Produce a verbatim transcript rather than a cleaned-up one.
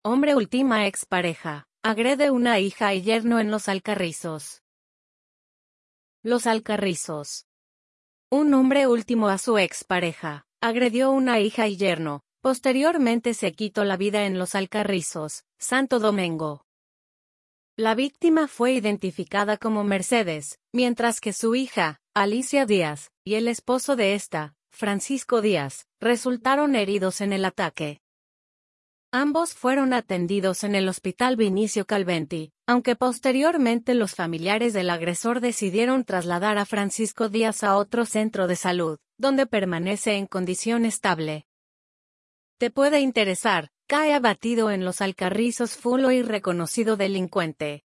Hombre ultima expareja, agrede una hija y yerno en Los Alcarrizos. Los Alcarrizos. Un hombre último a su expareja, agredió una hija y yerno, posteriormente se quitó la vida en Los Alcarrizos, Santo Domingo. La víctima fue identificada como Mercedes, mientras que su hija, Alicia Díaz, y el esposo de esta, Francisco Díaz, resultaron heridos en el ataque. Ambos fueron atendidos en el Hospital Vinicio Calventi, aunque posteriormente los familiares del agresor decidieron trasladar a Francisco Díaz a otro centro de salud, donde permanece en condición estable. Te puede interesar, cae abatido en Los Alcarrizos fulo y reconocido delincuente.